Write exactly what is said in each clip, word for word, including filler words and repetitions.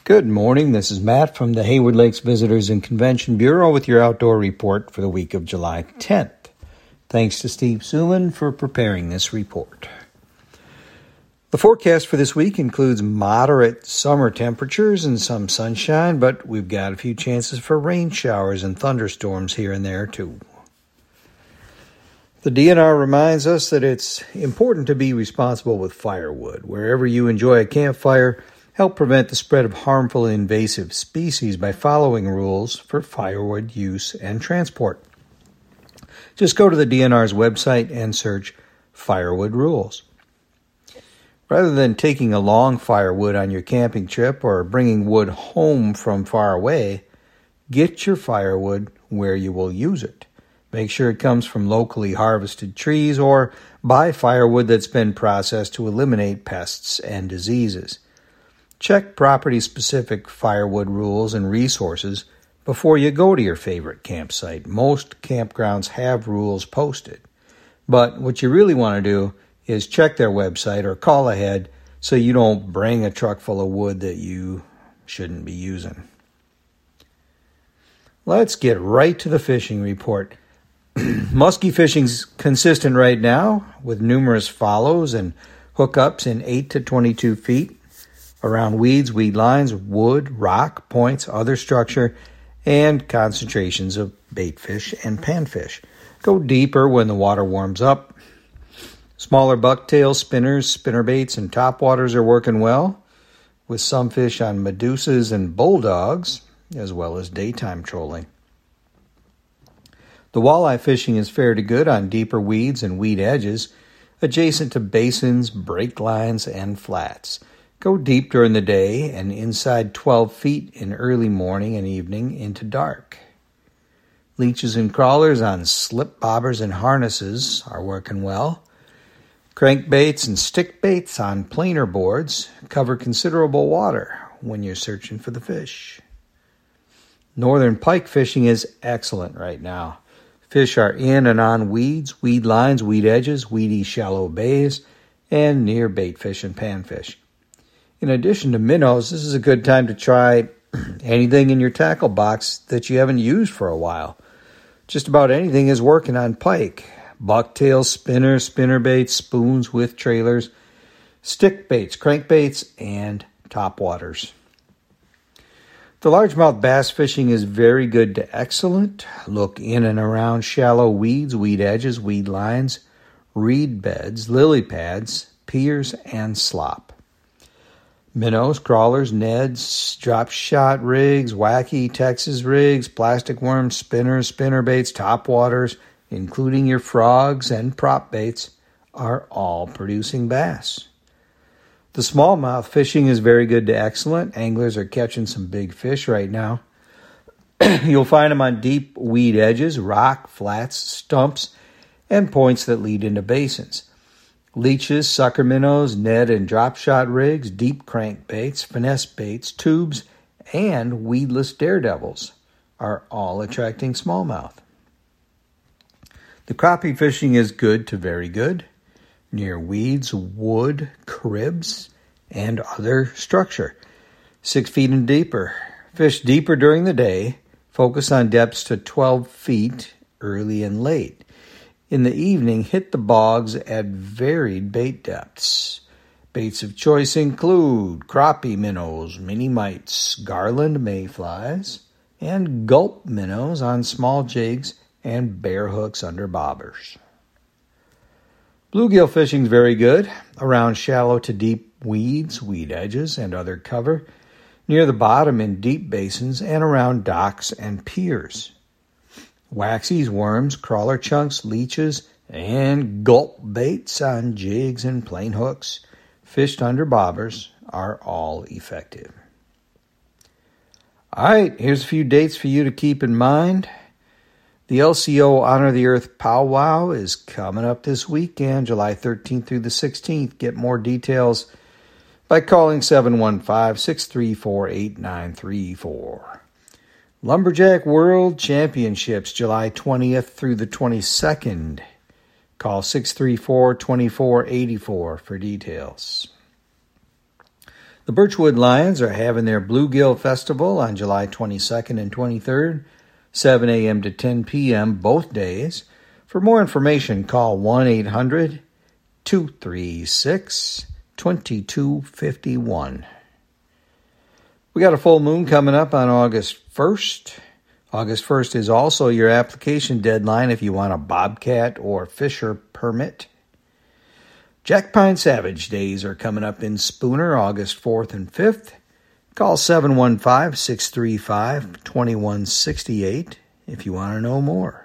Good morning. This is Matt from the Hayward Lakes Visitors and Convention Bureau with your outdoor report for the week of July tenth. Thanks to Steve Suman for preparing this report. The forecast for this week includes moderate summer temperatures and some sunshine, but we've got a few chances for rain showers and thunderstorms here and there too. The D N R reminds us that it's important to be responsible with firewood. Wherever you enjoy a campfire, help prevent the spread of harmful invasive species by following rules for firewood use and transport. Just go to the D N R's website and search firewood rules. Rather than taking along firewood on your camping trip or bringing wood home from far away, get your firewood where you will use it. Make sure it comes from locally harvested trees or buy firewood that's been processed to eliminate pests and diseases. Check property-specific firewood rules and resources before you go to your favorite campsite. Most campgrounds have rules posted. But what you really want to do is check their website or call ahead so you don't bring a truck full of wood that you shouldn't be using. Let's get right to the fishing report. Muskie fishing's consistent right now with numerous follows and hookups in eight to twenty-two feet around weeds, weed lines, wood, rock, points, other structure, and concentrations of bait fish and panfish. Go deeper when the water warms up. Smaller bucktail spinners, spinnerbaits, and topwaters are working well, with some fish on medusas and bulldogs, as well as daytime trolling. The walleye fishing is fairly good on deeper weeds and weed edges, adjacent to basins, break lines, and flats. Go deep during the day and inside twelve feet in early morning and evening into dark. Leeches and crawlers on slip bobbers and harnesses are working well. Crankbaits and stick baits on planer boards cover considerable water when you're searching for the fish. Northern pike fishing is excellent right now. Fish are in and on weeds, weed lines, weed edges, weedy shallow bays, and near baitfish and panfish. In addition to minnows, this is a good time to try anything in your tackle box that you haven't used for a while. Just about anything is working on pike. Bucktails, spinners, spinnerbaits, spoons with trailers, stick baits, crankbaits, and topwaters. The largemouth bass fishing is very good to excellent. Look in and around shallow weeds, weed edges, weed lines, reed beds, lily pads, piers, and slop. Minnows, crawlers, neds, drop shot rigs, wacky Texas rigs, plastic worms, spinners, spinnerbaits, topwaters, including your frogs and prop baits, are all producing bass. The smallmouth fishing is very good to excellent. Anglers are catching some big fish right now. You'll find them on deep weed edges, rock, flats, stumps, and points that lead into basins. Leeches, sucker minnows, Ned and drop shot rigs, deep crankbaits, finesse baits, tubes, and weedless daredevils are all attracting smallmouth. The crappie fishing is good to very good, near weeds, wood, cribs, and other structure. Six feet and deeper. Fish deeper during the day. Focus on depths to twelve feet early and late. In the evening, hit the bogs at varied bait depths. Baits of choice include crappie minnows, mini mites, garland mayflies, and gulp minnows on small jigs and bear hooks under bobbers. Bluegill fishing is very good around shallow to deep weeds, weed edges, and other cover, near the bottom in deep basins, and around docks and piers. Waxies, worms, crawler chunks, leeches, and gulp baits on jigs and plain hooks, fished under bobbers, are all effective. All right, here's a few dates for you to keep in mind. The L C O Honor the Earth Powwow is coming up this weekend, July thirteenth through the sixteenth. Get more details by calling seven one five, six three four, eight nine three four. Lumberjack World Championships, July twentieth through the twenty-second. Call six three four, two four eight four for details. The Birchwood Lions are having their Bluegill Festival on July twenty-second and twenty-third, seven a.m. to ten p.m. both days. For more information, call one eight hundred two three six two two five one. We got a full moon coming up on August first. August first is also your application deadline if you want a bobcat or fisher permit. Jack Pine Savage Days are coming up in Spooner August fourth and fifth. Call seven one five, six three five, two one six eight if you want to know more.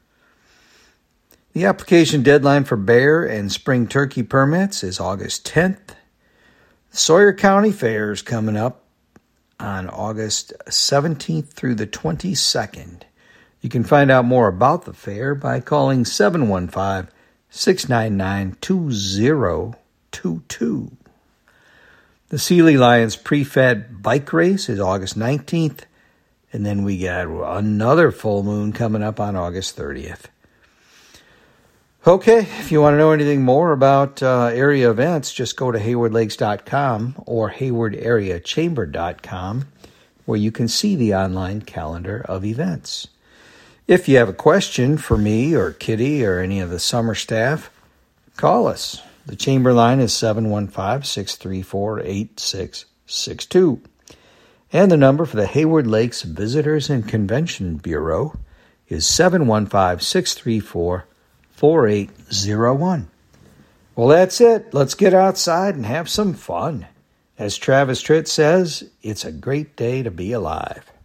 The application deadline for bear and spring turkey permits is August tenth. The Sawyer County Fair is coming up on August seventeenth through the twenty-second. You can find out more about the fair by calling seven one five, six nine nine, two zero two two. The Sealy Lions Pre-Fed Bike Race is August nineteenth, and then we got another full moon coming up on August thirtieth. Okay, if you want to know anything more about uh, area events, just go to hayward lakes dot com or hayward area chamber dot com, where you can see the online calendar of events. If you have a question for me or Kitty or any of the summer staff, call us. The chamber line is seven one five, six three four, eight six six two. And the number for the Hayward Lakes Visitors and Convention Bureau is seven one five, six three four, four eight zero one. Well, that's it. Let's get outside and have some fun. As Travis Tritt says, it's a great day to be alive.